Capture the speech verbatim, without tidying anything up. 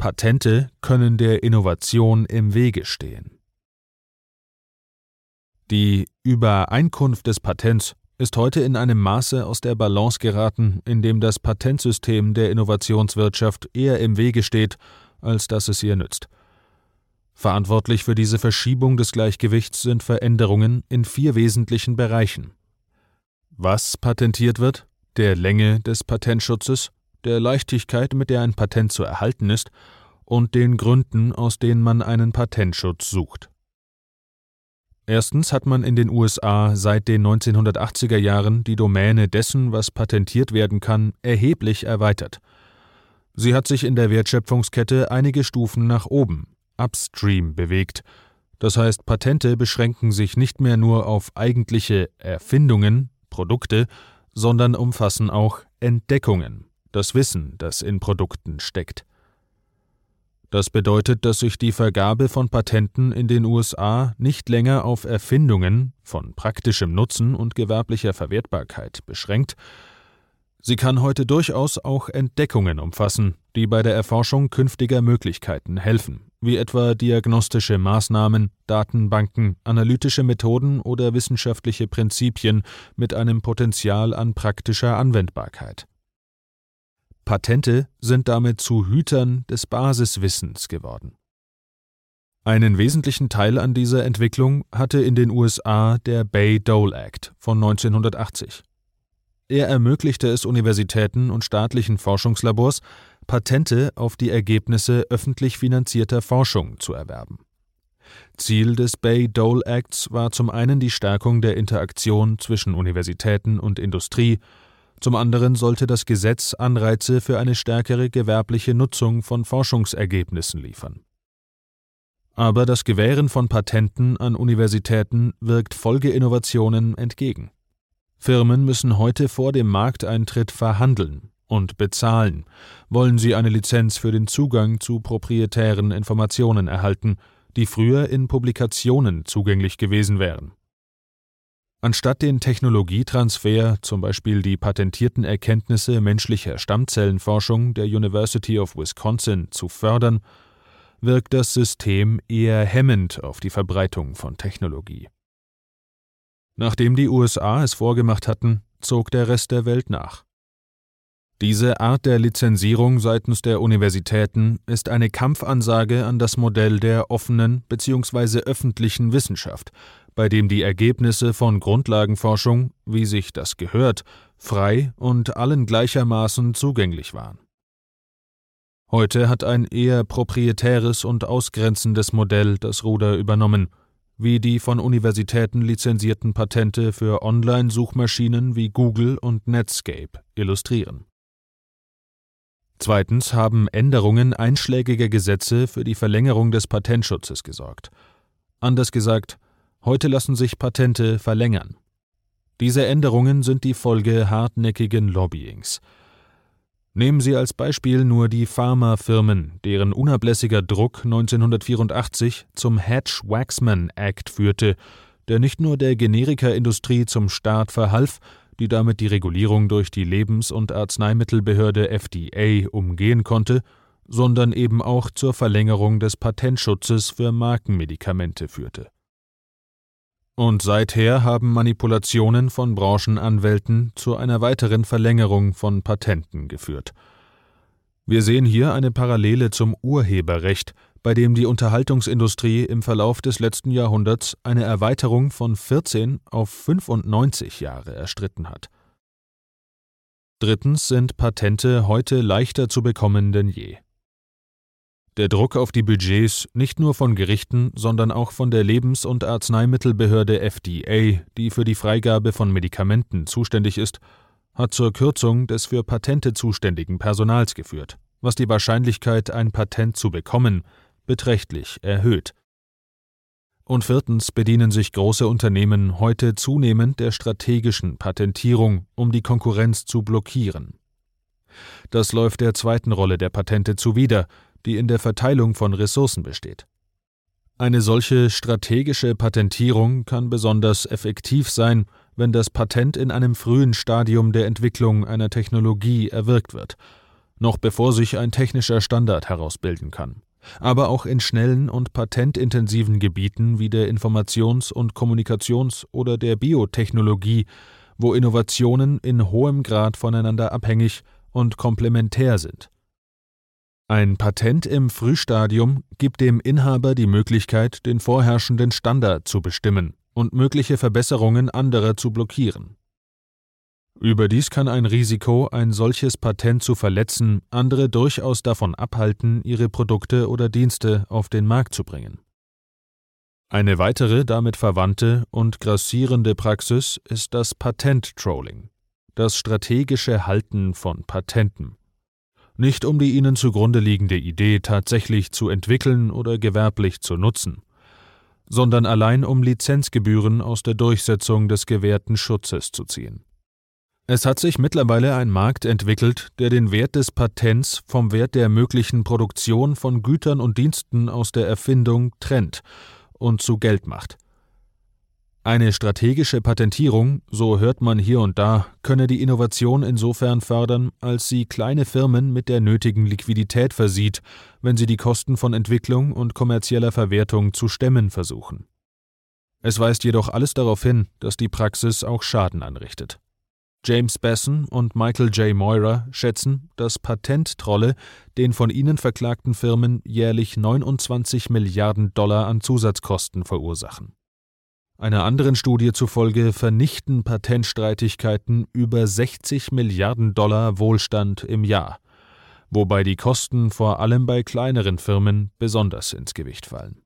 Patente können der Innovation im Wege stehen. Die Übereinkunft des Patents ist heute in einem Maße aus der Balance geraten, in dem das Patentsystem der Innovationswirtschaft eher im Wege steht, als dass es ihr nützt. Verantwortlich für diese Verschiebung des Gleichgewichts sind Veränderungen in vier wesentlichen Bereichen. Was patentiert wird, der Länge des Patentschutzes, der Leichtigkeit, mit der ein Patent zu erhalten ist, und den Gründen, aus denen man einen Patentschutz sucht. Erstens hat man in den U S A seit den neunzehnhundertachtziger Jahren die Domäne dessen, was patentiert werden kann, erheblich erweitert. Sie hat sich in der Wertschöpfungskette einige Stufen nach oben, upstream, bewegt. Das heißt, Patente beschränken sich nicht mehr nur auf eigentliche Erfindungen, Produkte, sondern umfassen auch Entdeckungen, das Wissen, das in Produkten steckt. Das bedeutet, dass sich die Vergabe von Patenten in den U S A nicht länger auf Erfindungen von praktischem Nutzen und gewerblicher Verwertbarkeit beschränkt. Sie kann heute durchaus auch Entdeckungen umfassen, die bei der Erforschung künftiger Möglichkeiten helfen, wie etwa diagnostische Maßnahmen, Datenbanken, analytische Methoden oder wissenschaftliche Prinzipien mit einem Potenzial an praktischer Anwendbarkeit. Patente sind damit zu Hütern des Basiswissens geworden. Einen wesentlichen Teil an dieser Entwicklung hatte in den U S A der Bayh-Dole Act von neunzehnhundertachtzig. Er ermöglichte es Universitäten und staatlichen Forschungslabors, Patente auf die Ergebnisse öffentlich finanzierter Forschung zu erwerben. Ziel des Bayh-Dole Acts war zum einen die Stärkung der Interaktion zwischen Universitäten und Industrie, zum anderen sollte das Gesetz Anreize für eine stärkere gewerbliche Nutzung von Forschungsergebnissen liefern. Aber das Gewähren von Patenten an Universitäten wirkt Folgeinnovationen entgegen. Firmen müssen heute vor dem Markteintritt verhandeln und bezahlen, wollen sie eine Lizenz für den Zugang zu proprietären Informationen erhalten, die früher in Publikationen zugänglich gewesen wären. Anstatt den Technologietransfer, zum Beispiel die patentierten Erkenntnisse menschlicher Stammzellenforschung der University of Wisconsin, zu fördern, wirkt das System eher hemmend auf die Verbreitung von Technologie. Nachdem die U S A es vorgemacht hatten, zog der Rest der Welt nach. Diese Art der Lizenzierung seitens der Universitäten ist eine Kampfansage an das Modell der offenen bzw. öffentlichen Wissenschaft, bei dem die Ergebnisse von Grundlagenforschung, wie sich das gehört, frei und allen gleichermaßen zugänglich waren. Heute hat ein eher proprietäres und ausgrenzendes Modell das Ruder übernommen, wie die von Universitäten lizenzierten Patente für Online-Suchmaschinen wie Google und Netscape illustrieren. Zweitens haben Änderungen einschlägiger Gesetze für die Verlängerung des Patentschutzes gesorgt. Anders gesagt, heute lassen sich Patente verlängern. Diese Änderungen sind die Folge hartnäckigen Lobbyings. Nehmen Sie als Beispiel nur die Pharmafirmen, deren unablässiger Druck neunzehnhundertvierundachtzig zum Hatch-Waxman Act führte, der nicht nur der Generikaindustrie zum Start verhalf, die damit die Regulierung durch die Lebens- und Arzneimittelbehörde F D A umgehen konnte, sondern eben auch zur Verlängerung des Patentschutzes für Markenmedikamente führte. Und seither haben Manipulationen von Branchenanwälten zu einer weiteren Verlängerung von Patenten geführt. Wir sehen hier eine Parallele zum Urheberrecht, bei dem die Unterhaltungsindustrie im Verlauf des letzten Jahrhunderts eine Erweiterung von vierzehn auf fünfundneunzig Jahre erstritten hat. Drittens sind Patente heute leichter zu bekommen denn je. Der Druck auf die Budgets nicht nur von Gerichten, sondern auch von der Lebens- und Arzneimittelbehörde F D A, die für die Freigabe von Medikamenten zuständig ist, hat zur Kürzung des für Patente zuständigen Personals geführt, was die Wahrscheinlichkeit, ein Patent zu bekommen, beträchtlich erhöht. Und viertens bedienen sich große Unternehmen heute zunehmend der strategischen Patentierung, um die Konkurrenz zu blockieren. Das läuft der zweiten Rolle der Patente zuwider, die in der Verteilung von Ressourcen besteht. Eine solche strategische Patentierung kann besonders effektiv sein, wenn das Patent in einem frühen Stadium der Entwicklung einer Technologie erwirkt wird. noch bevor sich ein technischer Standard herausbilden kann. Aber auch in schnellen und patentintensiven Gebieten wie der Informations- und Kommunikations- oder der Biotechnologie, wo Innovationen in hohem Grad voneinander abhängig und komplementär sind. Ein Patent im Frühstadium gibt dem Inhaber die Möglichkeit, den vorherrschenden Standard zu bestimmen und mögliche Verbesserungen anderer zu blockieren. Überdies kann ein Risiko, ein solches Patent zu verletzen, andere durchaus davon abhalten, ihre Produkte oder Dienste auf den Markt zu bringen. Eine weitere damit verwandte und grassierende Praxis ist das Patent-Trolling, das strategische Halten von Patenten. Nicht um die ihnen zugrunde liegende Idee tatsächlich zu entwickeln oder gewerblich zu nutzen, sondern allein um Lizenzgebühren aus der Durchsetzung des gewährten Schutzes zu ziehen. Es hat sich mittlerweile ein Markt entwickelt, der den Wert des Patents vom Wert der möglichen Produktion von Gütern und Diensten aus der Erfindung trennt und zu Geld macht. Eine strategische Patentierung, so hört man hier und da, könne die Innovation insofern fördern, als sie kleine Firmen mit der nötigen Liquidität versieht, wenn sie die Kosten von Entwicklung und kommerzieller Verwertung zu stemmen versuchen. Es weist jedoch alles darauf hin, dass die Praxis auch Schaden anrichtet. James Besson und Michael J. Moira schätzen, dass Patenttrolle den von ihnen verklagten Firmen jährlich neunundzwanzig Milliarden Dollar an Zusatzkosten verursachen. Einer anderen Studie zufolge vernichten Patentstreitigkeiten über sechzig Milliarden Dollar Wohlstand im Jahr, wobei die Kosten vor allem bei kleineren Firmen besonders ins Gewicht fallen.